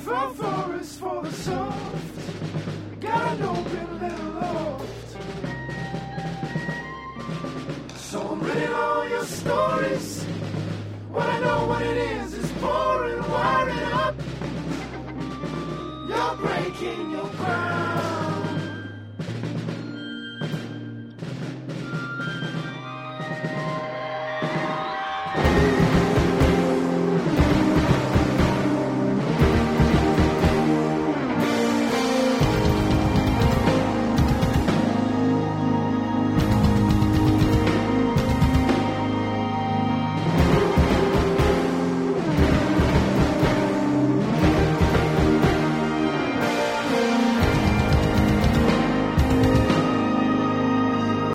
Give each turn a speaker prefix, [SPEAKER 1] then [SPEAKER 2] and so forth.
[SPEAKER 1] for forest for the soft. Got an open little loft. So I'm reading all your stories. Wanna know what it is.